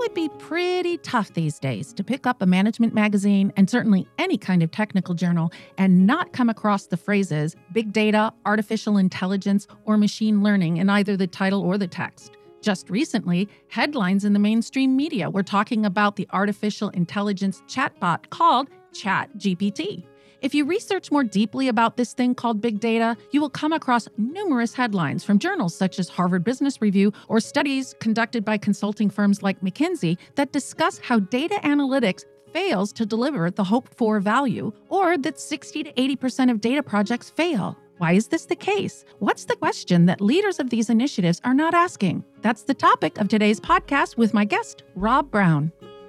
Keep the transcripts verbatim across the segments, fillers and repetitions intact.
would be pretty tough these days to pick up a management magazine and certainly any kind of technical journal and not come across the phrases big data, artificial intelligence, or machine learning in either the title or the text. Just recently, headlines in the mainstream media were talking about the artificial intelligence chatbot called ChatGPT. If you research more deeply about this thing called big data, you will come across numerous headlines from journals such as Harvard Business Review or studies conducted by consulting firms like McKinsey that discuss how data analytics fails to deliver the hoped-for value, or that sixty to eighty percent of data projects fail. Why is this the case? What's the question that leaders of these initiatives are not asking? That's the topic of today's podcast with my guest, Rob Brown.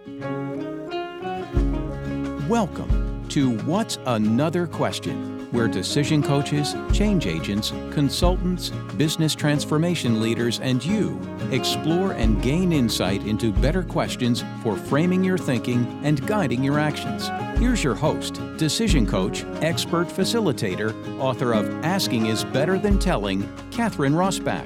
Welcome to What's Another Question, where decision coaches, change agents, consultants, business transformation leaders, and you explore and gain insight into better questions for framing your thinking and guiding your actions. Here's your host, decision coach, expert facilitator, author of Asking is Better Than Telling, Catherine Rosbach.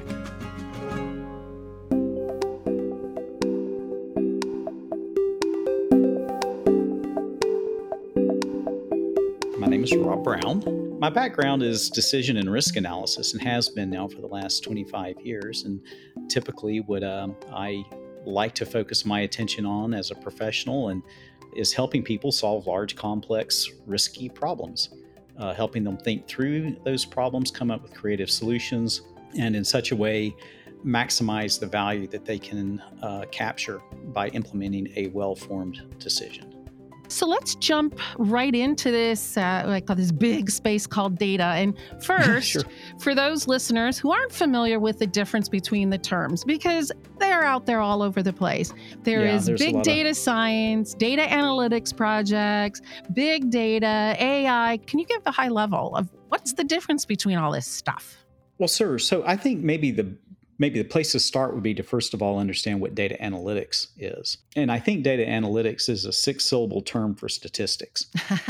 My name is Rob Brown. My background is decision and risk analysis and has been now for the last twenty-five years. And typically what um, I like to focus my attention on as a professional and is helping people solve large, complex, risky problems, uh, helping them think through those problems, come up with creative solutions, and in such a way maximize the value that they can uh, capture by implementing a well-formed decision. So let's jump right into this, uh, like this big space called data. And first, Sure. for those listeners who aren't familiar with the difference between the terms, because they're out there all over the place. There Yeah, is there's a big lot data of- science, data analytics projects, big data, A I. Can you give a high level of what's the difference between all this stuff? Well, sir, so I think maybe the maybe the place to start would be to first of all understand what data analytics is. And I think data analytics is a six-syllable term for statistics.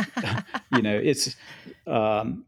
you know, it's um,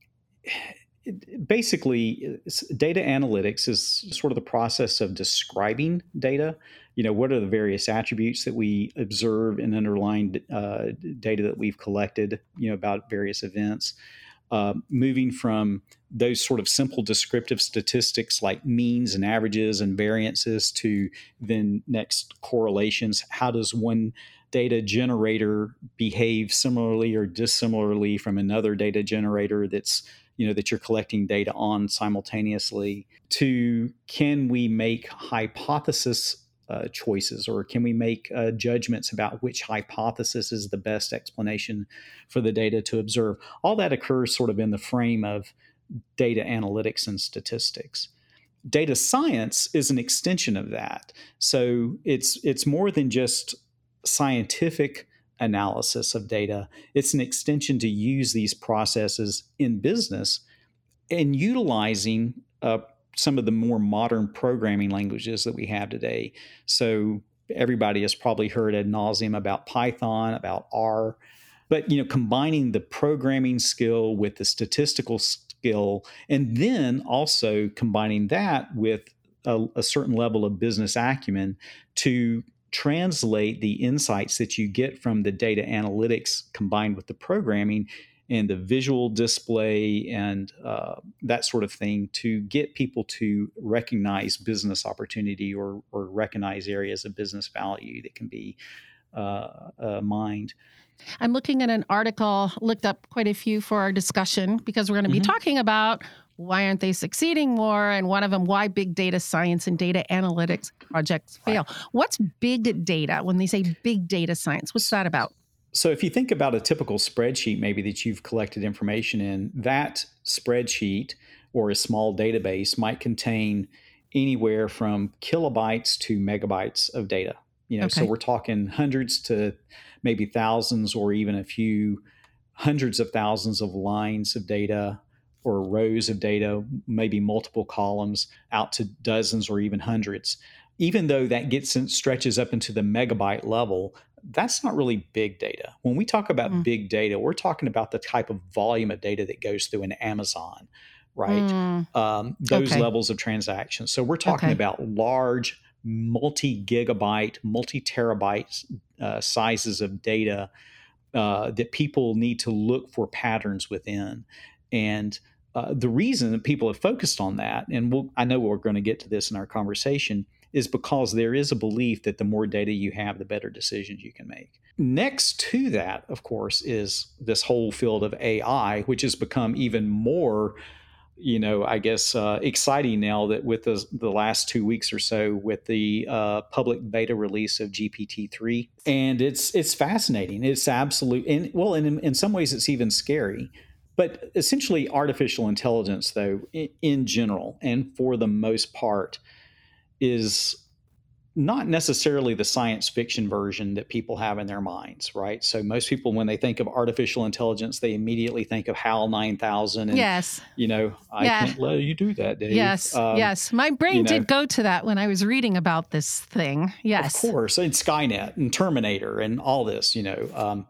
it, basically it's, data analytics is sort of the process of describing data. You know, what are the various attributes that we observe in underlying uh, data that we've collected, you know, about various events. Uh, moving from those sort of simple descriptive statistics like means and averages and variances to then next correlations. How does one data generator behave similarly or dissimilarly from another data generator that's, you know, that you're collecting data on simultaneously? To can we make hypothesis Uh, choices, or can we make uh, judgments about which hypothesis is the best explanation for the data to observe? All that occurs sort of in the frame of data analytics and statistics. Data science is an extension of that. So it's it's more than just scientific analysis of data. It's an extension to use these processes in business and utilizing uh, some of the more modern programming languages that we have today. So everybody has probably heard ad nauseum about Python, about R, but you know, combining the programming skill with the statistical skill, and then also combining that with a, a certain level of business acumen to translate the insights that you get from the data analytics combined with the programming and the visual display and uh, that sort of thing to get people to recognize business opportunity or, or recognize areas of business value that can be uh, uh, mined. I'm looking at an article, looked up quite a few for our discussion because we're going to be Mm-hmm. talking about why aren't they succeeding more? And one of them, why big data science and data analytics projects fail. Right. What's big data? When they say big data science, what's that about? So if you think about a typical spreadsheet maybe that you've collected information in, that spreadsheet or a small database might contain anywhere from kilobytes to megabytes of data. You know, Okay. so we're talking hundreds to maybe thousands or even a few hundreds of thousands of lines of data or rows of data, maybe multiple columns out to dozens or even hundreds. Even though that gets in, stretches up into the megabyte level, that's not really big data. When we talk about Mm. big data, we're talking about the type of volume of data that goes through an Amazon, right? Mm. Um, those Okay. levels of transactions. So we're talking Okay. about large multi-gigabyte, multi-terabyte uh, sizes of data uh, that people need to look for patterns within. And uh, the reason that people have focused on that, and we'll, I know we're going to get to this in our conversation, is because there is a belief that the more data you have, the better decisions you can make. Next to that, of course, is this whole field of A I, which has become even more, you know, I guess, uh, exciting now that with the, the last two weeks or so with the uh, public beta release of G P T three. And it's it's fascinating. It's absolute. And well, and in, in some ways, it's even scary. But essentially, artificial intelligence, though, in, in general, and for the most part, is not necessarily the science fiction version that people have in their minds, right? So most people, when they think of artificial intelligence, they immediately think of HAL nine thousand. And, yes. You know, I yeah. can't let you do that, Dave. Yes, um, yes. My brain you know, did go to that when I was reading about this thing. Yes. Of course. And Skynet and Terminator and all this, you know. Um,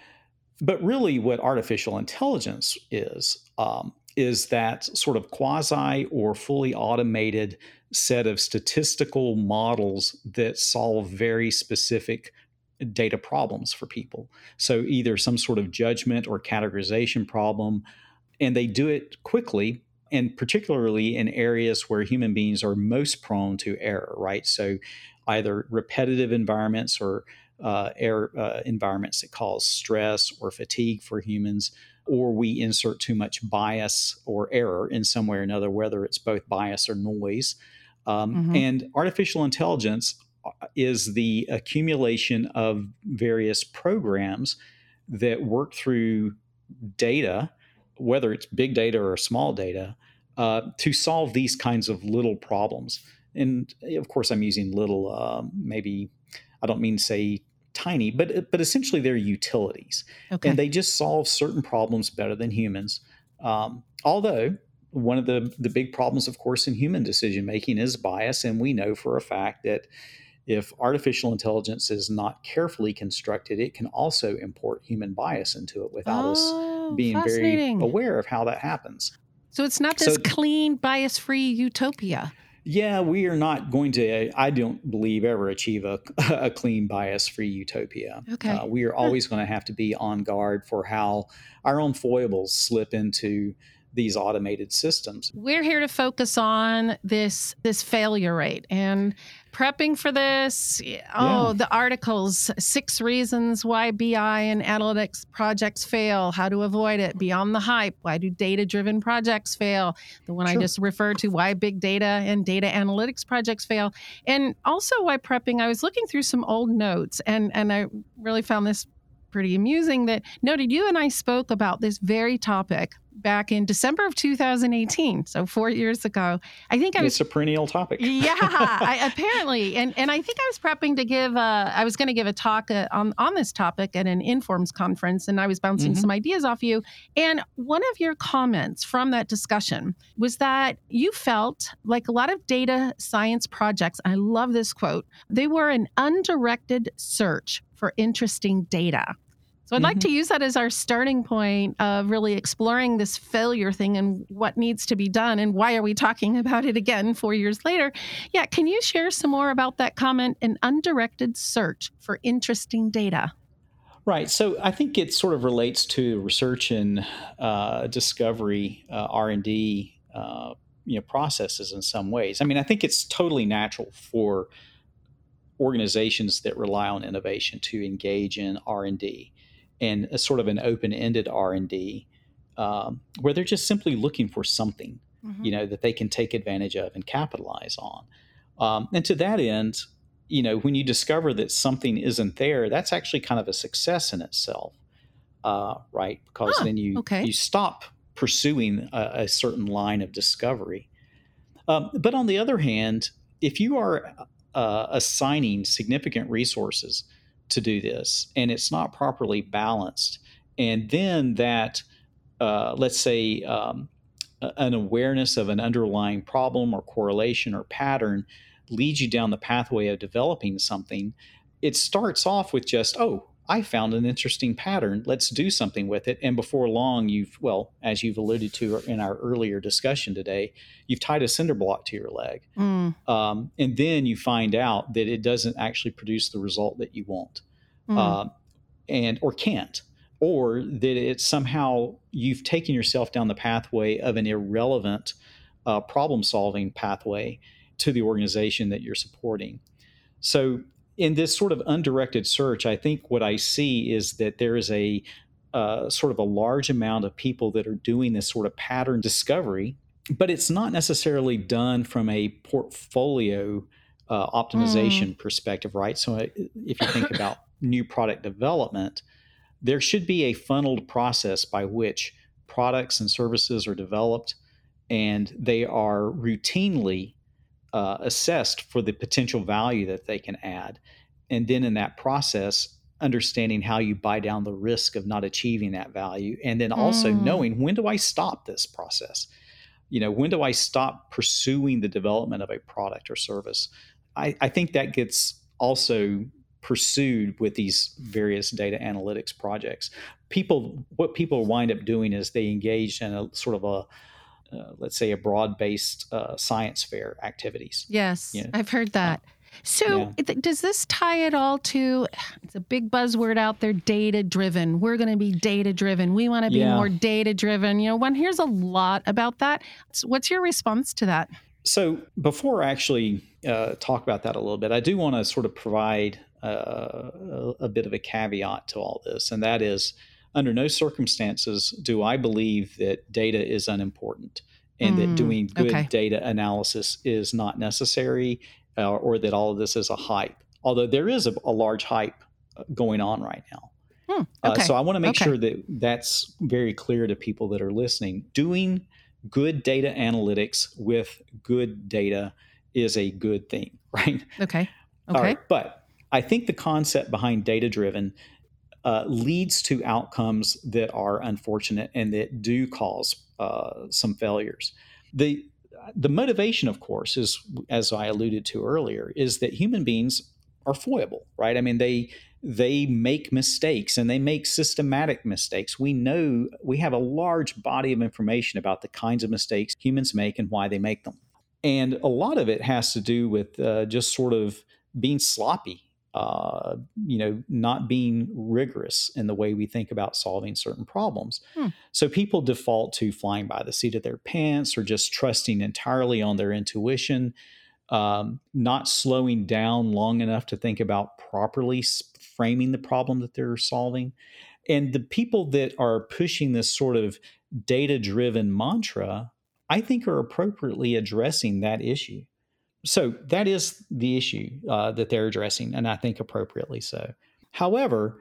but really what artificial intelligence is, um, is that sort of quasi or fully automated set of statistical models that solve very specific data problems for people. So either some sort of judgment or categorization problem, and they do it quickly, and particularly in areas where human beings are most prone to error, right? So either repetitive environments or uh, error uh, environments that cause stress or fatigue for humans, or we insert too much bias or error in some way or another, whether it's both bias or noise. Um, mm-hmm. And artificial intelligence is the accumulation of various programs that work through data, whether it's big data or small data, uh, to solve these kinds of little problems. And of course, I'm using little, uh, maybe, I don't mean to say tiny, but but essentially they're utilities. Okay. And they just solve certain problems better than humans. Um, although one of the, the big problems, of course, in human decision making is bias. And we know for a fact that if artificial intelligence is not carefully constructed, it can also import human bias into it without oh, us being very aware of how that happens. So it's not this so, clean, bias-free utopia. Yeah, we are not going to, I don't believe, ever achieve a, a clean, bias-free utopia. Okay. Uh, we are always going to have to be on guard for how our own foibles slip into these automated systems. We're here to focus on this this failure rate and prepping for this. Oh, yeah. The articles, six reasons why B I and analytics projects fail, how to avoid it, beyond the hype, why do data-driven projects fail, the one sure. I just referred to, why big data and data analytics projects fail, and also why prepping. I was looking through some old notes, and, and I really found this pretty amusing that noted you and I spoke about this very topic back in December of two thousand eighteen, so four years ago. I think I was it's a perennial topic. yeah, I, apparently, and and I think I was prepping to give. A, I was going to give a talk uh, on on this topic at an Informs conference, and I was bouncing mm-hmm. some ideas off you. And one of your comments from that discussion was that you felt like a lot of data science projects. I love this quote. They were an undirected search for interesting data. So I'd mm-hmm. like to use that as our starting point of really exploring this failure thing and what needs to be done and why are we talking about it again four years later. Yeah, can you share some more about that comment, an undirected search for interesting data? Right. So I think it sort of relates to research and uh, discovery, uh, R and D uh, you know, processes in some ways. I mean, I think it's totally natural for organizations that rely on innovation to engage in R and D. And a sort of an open-ended R and D um, where they're just simply looking for something, mm-hmm. you know, that they can take advantage of and capitalize on. Um, and to that end, you know, when you discover that something isn't there, that's actually kind of a success in itself, uh, right? Because huh, then you okay. you stop pursuing a, a certain line of discovery. Um, but on the other hand, if you are uh, assigning significant resources to do this, and it's not properly balanced, and then that, uh, let's say, um, an awareness of an underlying problem or correlation or pattern leads you down the pathway of developing something, it starts off with just, oh, I found an interesting pattern. Let's do something with it. And before long, you've, well, as you've alluded to in our earlier discussion today, you've tied a cinder block to your leg. Mm. Um, and then you find out that it doesn't actually produce the result that you want, Mm. uh, and or can't, or that it's somehow you've taken yourself down the pathway of an irrelevant uh, problem-solving pathway to the organization that you're supporting. So in this sort of undirected search, I think what I see is that there is a uh, sort of a large amount of people that are doing this sort of pattern discovery, but it's not necessarily done from a portfolio uh, optimization Mm. perspective, right? So uh, if you think about new product development, there should be a funneled process by which products and services are developed, and they are routinely Uh, assessed for the potential value that they can add. And then in that process, understanding how you buy down the risk of not achieving that value. And then also Mm. knowing, when do I stop this process? You know, when do I stop pursuing the development of a product or service? I, I think that gets also pursued with these various data analytics projects. People, what people wind up doing is they engage in a sort of a Uh, let's say a broad-based uh, science fair activities. Yes, Yeah. I've heard that. So Yeah. it- does this tie it all to, it's a big buzzword out there, data-driven. We're going to be data-driven. We want to be Yeah. more data-driven. You know, one hears a lot about that. So what's your response to that? So before I actually uh, talk about that a little bit, I do want to sort of provide uh, a, a bit of a caveat to all this, and that is, under no circumstances do I believe that data is unimportant and that Mm, doing good okay. data analysis is not necessary, uh, or that all of this is a hype, although there is a, a large hype going on right now. Hmm, Uh, okay. so I want to make Okay. sure that that's very clear to people that are listening. Doing good data analytics with good data is a good thing, right? Okay. All Okay. right. But I think the concept behind data-driven uh, leads to outcomes that are unfortunate and that do cause uh, some failures. The the motivation, of course, is, as I alluded to earlier, is that human beings are foible, right? I mean, they they make mistakes, and they make systematic mistakes. We know, we have a large body of information about the kinds of mistakes humans make and why they make them. And a lot of it has to do with uh, just sort of being sloppy, uh, you know, not being rigorous in the way we think about solving certain problems. Hmm. So people default to flying by the seat of their pants, or just trusting entirely on their intuition, um, not slowing down long enough to think about properly framing the problem that they're solving. And the people that are pushing this sort of data-driven mantra, I think, are appropriately addressing that issue. So that is the issue uh, that they're addressing, and I think appropriately so. However,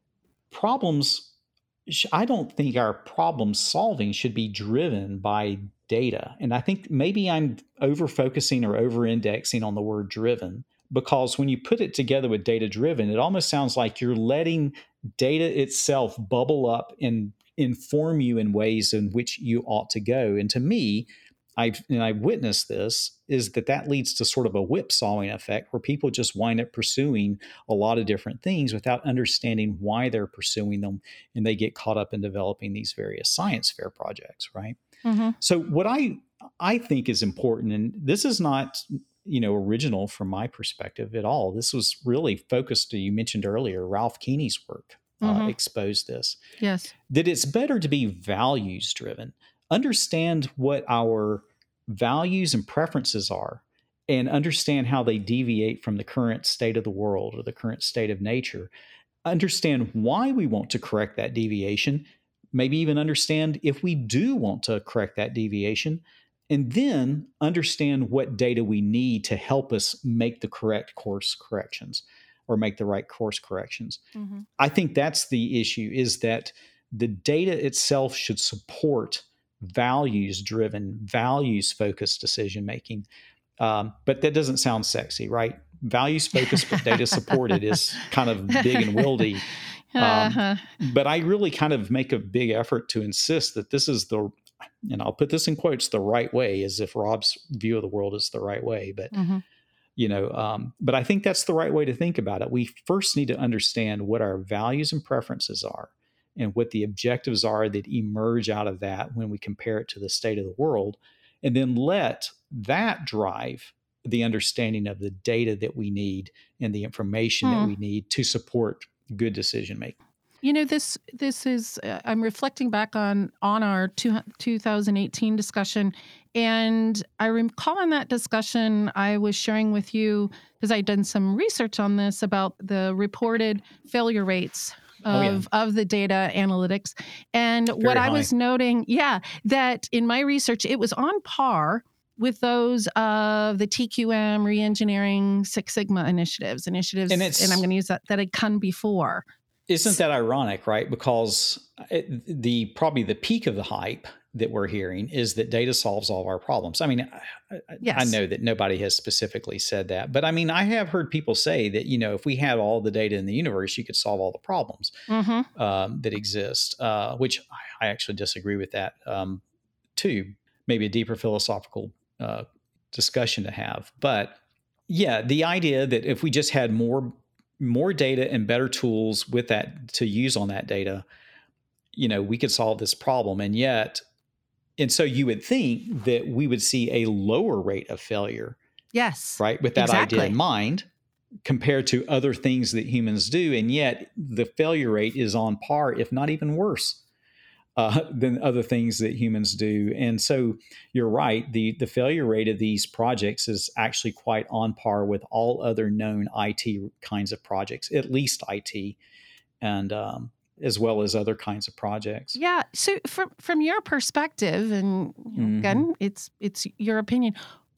problems, I don't think our problem solving should be driven by data. And I think maybe I'm over focusing or over indexing on the word driven, because when you put it together with data driven, it almost sounds like you're letting data itself bubble up and inform you in ways in which you ought to go. And to me, I've, and I've witnessed this, is that that leads to sort of a whipsawing effect where people just wind up pursuing a lot of different things without understanding why they're pursuing them, and they get caught up in developing these various science fair projects, right? Mm-hmm. So what I I think is important, and this is not, you know, original from my perspective at all. This was really focused, you mentioned earlier, Ralph Keeney's work Mm-hmm. uh, exposed this, Yes. that it's better to be values driven. Understand what our values and preferences are, and understand how they deviate from the current state of the world or the current state of nature. Understand why we want to correct that deviation, maybe even understand if we do want to correct that deviation, and then understand what data we need to help us make the correct course corrections or make the right course corrections. Mm-hmm. I think that's the issue, is that the data itself should support values-driven, values-focused decision-making. Um, but that doesn't sound sexy, right? Values-focused but data-supported is kind of big and wieldy. Um, Uh-huh. but I really kind of make a big effort to insist that this is the, and I'll put this in quotes, the right way, as if Rob's view of the world is the right way. But Mm-hmm. You know, um, but I think that's the right way to think about it. We first need to understand what our values and preferences are and what the objectives are that emerge out of that when we compare it to the state of the world, and then let that drive the understanding of the data that we need and the information Hmm. that we need to support good decision making. You know, this this is uh, I'm reflecting back on on our two, two thousand eighteen discussion, and I recall in that discussion I was sharing with you, because I'd done some research on this, about the reported failure rates Oh, yeah. of of the data analytics, and Very what I high. was noting, yeah, that in my research it was on par with those of the T Q M, Reengineering, Six Sigma initiatives, initiatives, And and, it's- I'm going to use that that had come before. Isn't that ironic, right? Because it, the probably the peak of the hype that we're hearing is that data solves all of our problems. I mean, I, I- Yes. I know that nobody has specifically said that, but I mean, I have heard people say that, you know, if we had all the data in the universe, you could solve all the problems Mm-hmm. um, that exist, uh, which I actually disagree with that um, too. Maybe a deeper philosophical uh, discussion to have. But yeah, the idea that if we just had more more data and better tools with that to use on that data, you know, we could solve this problem. And yet, and so you would think that we would see a lower rate of failure, Yes. right? With that Exactly. idea in mind, compared to other things that humans do. And yet the failure rate is on par, if not even worse, uh, than other things that humans do. And so you're right. The, the failure rate of these projects is actually quite on par with all other known I T kinds of projects, at least I T, and um, as well as other kinds of projects. Yeah. So from from your perspective, and you know, Mhm. again, it's it's your opinion.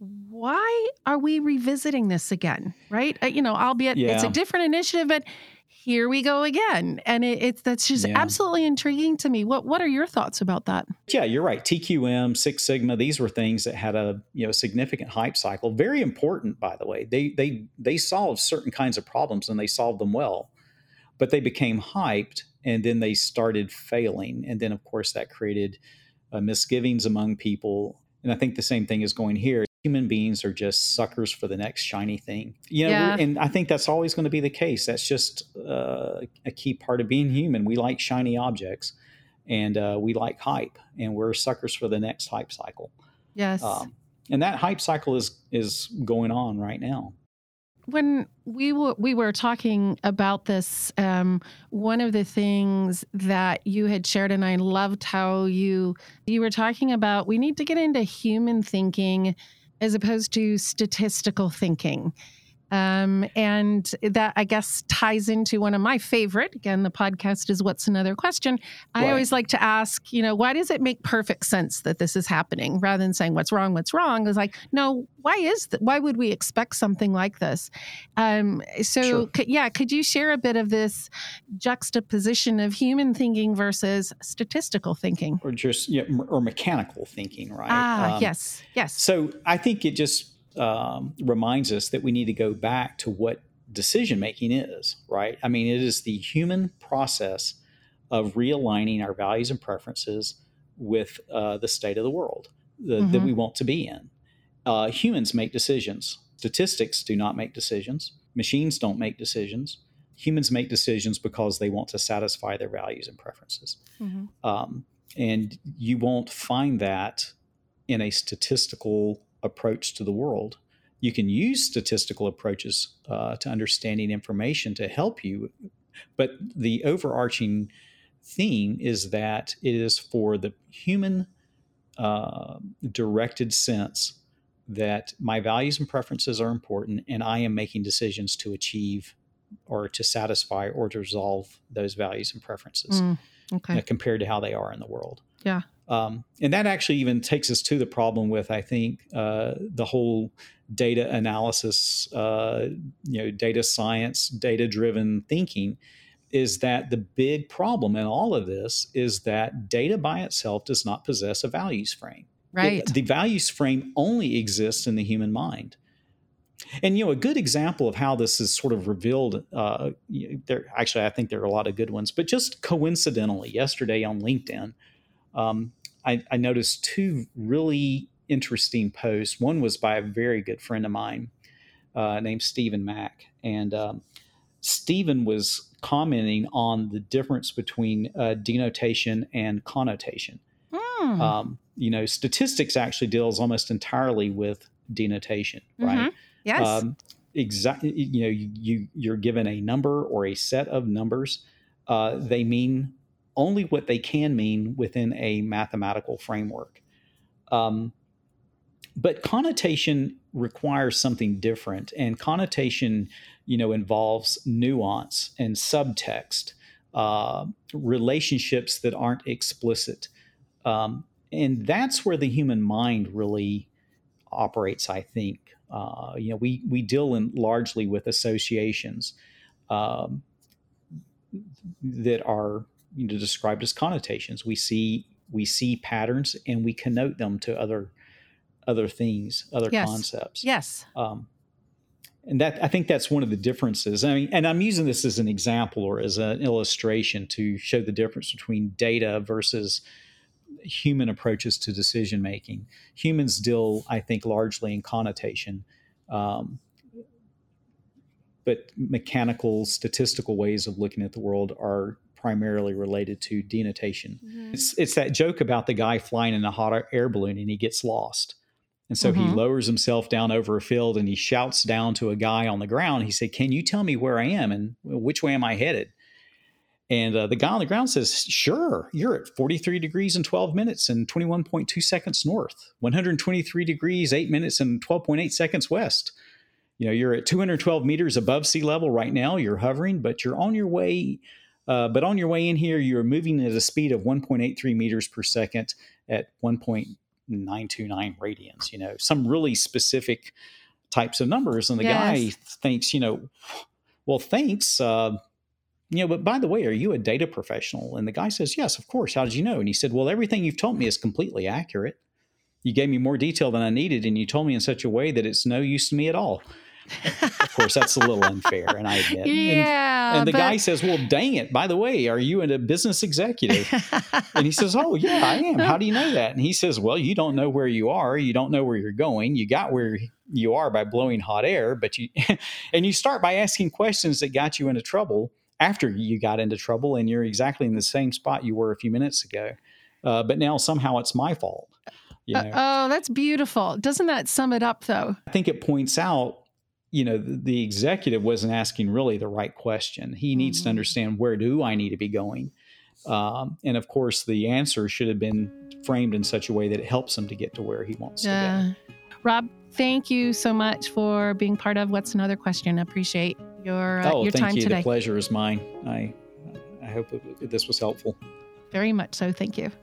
Why are we revisiting this again? Right? Uh, you know, albeit it's a Yeah. different initiative, but here we go again, and it, it's that's just Yeah. absolutely intriguing to me. What what are your thoughts about that? Yeah, you're right. T Q M, Six Sigma, these were things that had a you know significant hype cycle. Very important, by the way. They they they solved certain kinds of problems and they solved them well, but they became hyped and then they started failing, and then of course that created uh, misgivings among people. And I think the same thing is going here. Human beings are just suckers for the next shiny thing, you know. Yeah. we're- And I think that's always going to be the case. That's just uh, a key part of being human. We like shiny objects, and uh, we like hype, and we're suckers for the next hype cycle. Yes. Um, and that hype cycle is is going on right now. When we were we were talking about this, um, one of the things that you had shared, and I loved how you you were talking about, we need to get into human thinking as opposed to statistical thinking. Um, and that, I guess, ties into one of my favorite. Again, the podcast is What's Another Question. I Right. always like to ask, you know, why does it make perfect sense that this is happening, rather than saying what's wrong, what's wrong? It's like, no, why is that? Why would we expect something like this? Um, so, Sure. could, yeah, could you share a bit of this juxtaposition of human thinking versus statistical thinking? Or just yeah, m- or mechanical thinking, right? Ah, Um, yes, yes. So I think it just um, reminds us that we need to go back to what decision making is, right? I mean, it is the human process of realigning our values and preferences with uh, the state of the world the, that Mhm. we want to be in. Uh, humans make decisions. Statistics do not make decisions. Machines don't make decisions. Humans make decisions because they want to satisfy their values and preferences. Mhm. Um, and you won't find that in a statistical approach to the world. You can use statistical approaches uh, to understanding information to help you, but the overarching theme is that it is for the human uh, directed sense that my values and preferences are important, and I am making decisions to achieve or to satisfy or to resolve those values and preferences Mm, okay. uh, compared to how they are in the world. Yeah. Um, and that actually even takes us to the problem with, I think, uh, the whole data analysis, uh, you know, data science, data-driven thinking, is that the big problem in all of this is that data by itself does not possess a values frame. Right. It- the values frame only exists in the human mind. And, you know, a good example of how this is sort of revealed, uh, you know, there actually, I think there are a lot of good ones, but just coincidentally, yesterday on LinkedIn, um, I, I noticed two really interesting posts. One was by a very good friend of mine uh, named Stephen Mack. And um, Stephen was commenting on the difference between uh, denotation and connotation. Hmm. Um, you know, statistics actually deals almost entirely with denotation, right? Mm-hmm. Yes. Um, exactly. You know, you, you you're given a number or a set of numbers. Uh, they mean only what they can mean within a mathematical framework. Um, but connotation requires something different, and connotation, you know, involves nuance and subtext, uh, relationships that aren't explicit. Um, and that's where the human mind really operates, I think. Uh, you know, we we deal in largely with associations um, that are, you know, described as connotations. We see we see patterns and we connote them to other other things, other yes. concepts. Yes. Um, and that I think that's one of the differences. I mean, and I'm using this as an example or as an illustration to show the difference between data versus human approaches to decision making. Humans deal, I think, largely in connotation, um, but mechanical, statistical ways of looking at the world are primarily related to denotation. Mm-hmm. It's it's that joke about the guy flying in a hot air balloon and he gets lost. And so mm-hmm. he lowers himself down over a field and he shouts down to a guy on the ground. He said, "Can you tell me where I am and which way am I headed?" And uh, the guy on the ground says, "Sure, you're at forty-three degrees and twelve minutes and twenty-one point two seconds north, one hundred twenty-three degrees, eight minutes and twelve point eight seconds west. You know, you're at two hundred twelve meters above sea level right now. You're hovering, but you're on your way. Uh, but on your way in here, you're moving at a speed of one point eight three meters per second at one point nine two nine radians, you know, some really specific types of numbers." And the yes. guy thinks, you know, well, thanks. Uh, You know, but by the way, are you a data professional? And the guy says, "Yes, of course. How did you know?" And he said, "Well, everything you've told me is completely accurate. You gave me more detail than I needed, and you told me in such a way that it's no use to me at all." Of course, that's a little unfair, and I admit. Yeah. And, and the but... guy says, "Well, dang it. By the way, are you a business executive?" And he says, "Oh, yeah, I am. How do you know that?" And he says, "Well, you don't know where you are. You don't know where you're going. You got where you are by blowing hot air, but you and you start by asking questions that got you into trouble after you got into trouble, and you're exactly in the same spot you were a few minutes ago. Uh, but now somehow it's my fault." You know? uh, oh, that's beautiful. Doesn't that sum it up, though? I think it points out, you know, the, the executive wasn't asking really the right question. He mm-hmm. needs to understand, where do I need to be going? Um, and of course, the answer should have been framed in such a way that it helps him to get to where he wants uh, to go. Rob, thank you so much for being part of What's Another Question. I appreciate your uh, oh, your time you. today. The pleasure is mine. I I hope it, this was helpful. Very much so. Thank you.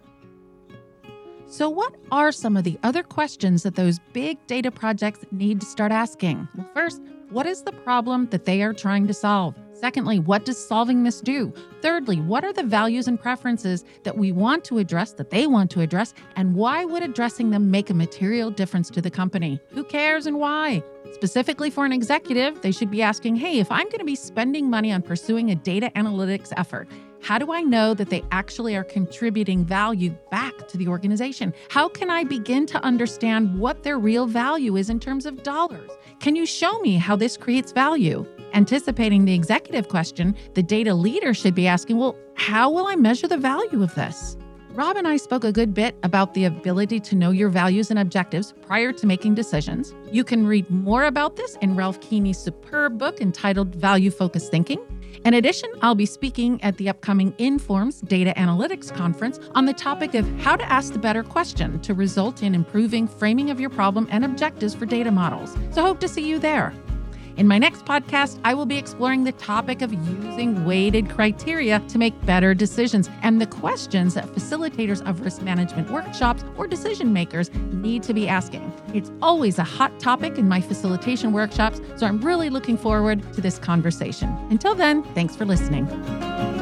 So what are some of the other questions that those big data projects need to start asking? Well, first, what is the problem that they are trying to solve? Secondly, what does solving this do? Thirdly, what are the values and preferences that we want to address, that they want to address, and why would addressing them make a material difference to the company? Who cares and why? Specifically for an executive, they should be asking, hey, if I'm going to be spending money on pursuing a data analytics effort, how do I know that they actually are contributing value back to the organization? How can I begin to understand what their real value is in terms of dollars? Can you show me how this creates value? Anticipating the executive question, the data leader should be asking, well, how will I measure the value of this? Rob and I spoke a good bit about the ability to know your values and objectives prior to making decisions. You can read more about this in Ralph Keeney's superb book entitled Value Focused Thinking. In addition, I'll be speaking at the upcoming Informs Data Analytics Conference on the topic of how to ask the better question to result in improving framing of your problem and objectives for data models. So hope to see you there. In my next podcast, I will be exploring the topic of using weighted criteria to make better decisions and the questions that facilitators of risk management workshops or decision makers need to be asking. It's always a hot topic in my facilitation workshops, so I'm really looking forward to this conversation. Until then, thanks for listening.